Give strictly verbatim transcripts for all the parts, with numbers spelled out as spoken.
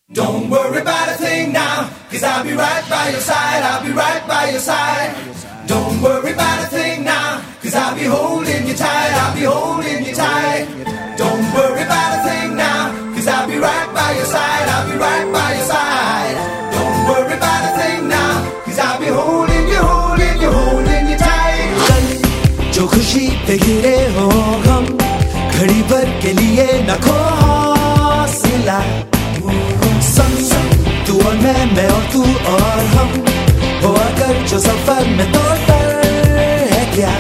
Don't worry about a thing now, cause I'll be right by your side, I'll be right by your side. Don't worry about a thing now, cause I'll be holding you tight, I'll be holding you tight. Don't worry about a thing now, cause I'll be right by your side, I'll be right by your side. Don't worry about a thing now, cause I'll be holding you, holding you, holding you tight. कल जो खुशी पे गिरे हो हम, घड़ी भर के लिए न खो हौसला। संग संग तू और मैं, मैं और तू और हम, हो अगर जो सफर में तो डर है क्या।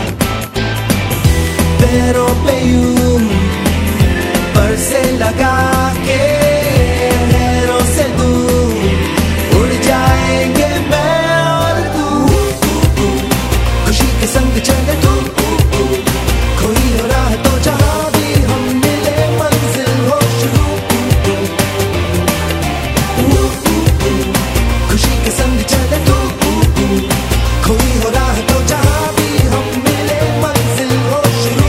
पैरों पे यूं पर से लगा के नहरों से दूर उड़ जाएंगे मैं और तू। खुशी के संग चले तू, कोई हो राह तो जहाँ भी हम मिले मंजिल हो शुरू। खुशी के संग चले तू, कोई हो राह तो जहाँ भी हम मिले मंजिल हो शुरू।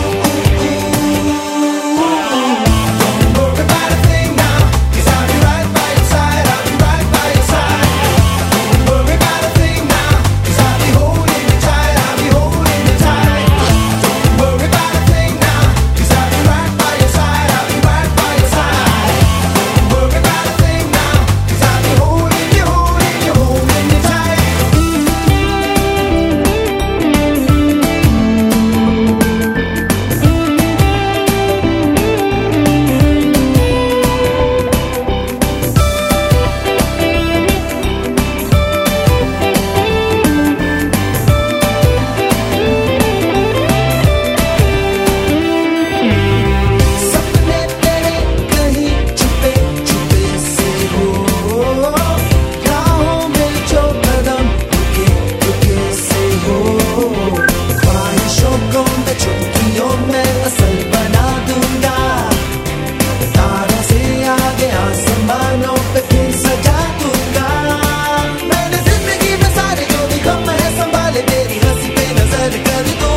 Don't worry about a thing now, cause I'll be right by your side, I'll be right by your side. Don't worry about a thing now, cause I'll be holding you tight, I'll be holding you tight. Don't worry about a thing now, cause I'll be right by your side, I'll be right by your side. Don't worry about a thing now, cause I'll be holding you, holding you, holding you tight. सपने तेरे कहीं छुपे छुपे से हो, राहों में जो कदम रुके रुके से हो। ख्वाहिशों को मैं चुटकियों में असल बना दूंगा, तारों से आगे आसमानों पे फिर सजा दूंगा। मैंने जिंदगी में सारे जो भी गम है संभाले, तेरी हंसी पे नजर कर दूं।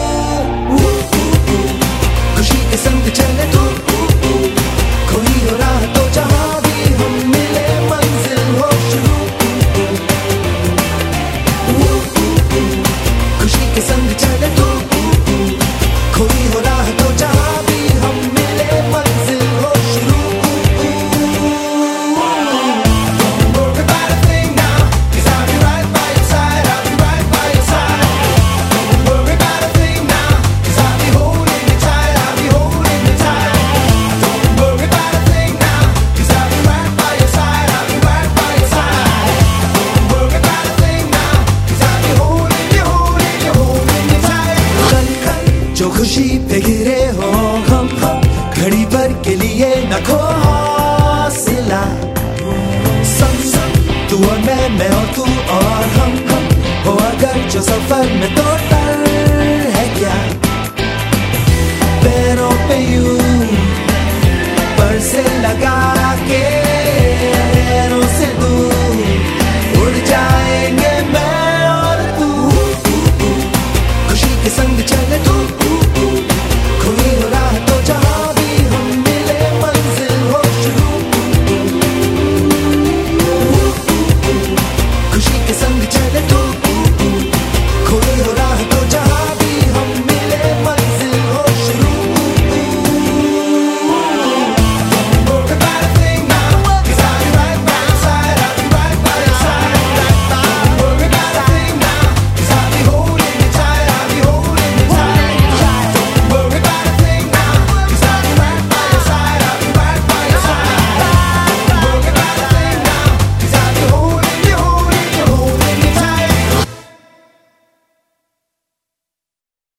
खुशी के संग चले तू, कोई हो राह तो जहाँ भी हम मिले मंजिल हो शुरू। खुशी के संग चले तू, कोई हो राह तो जहाँ भी हम मिले मंजिल हो शुरू। Don't worry about a thing now, cause I'll be right by your side, I'll be right by your side. Don't worry about a thing now, cause I'll be holding you tight, I'll be holding you tight. Don't worry about a thing now, cause I'll be right by your side, I'll be right by your side. Don't worry about a thing now, cause I'll be holding you, holding you, holding you tight. कल कल जो खुशी पे गिरे हो हम, घड़ी भर के लिए न खो हौसला। संग संग तू और मैं, मैं और तू और हम, हम हो अगर जो सफर में तो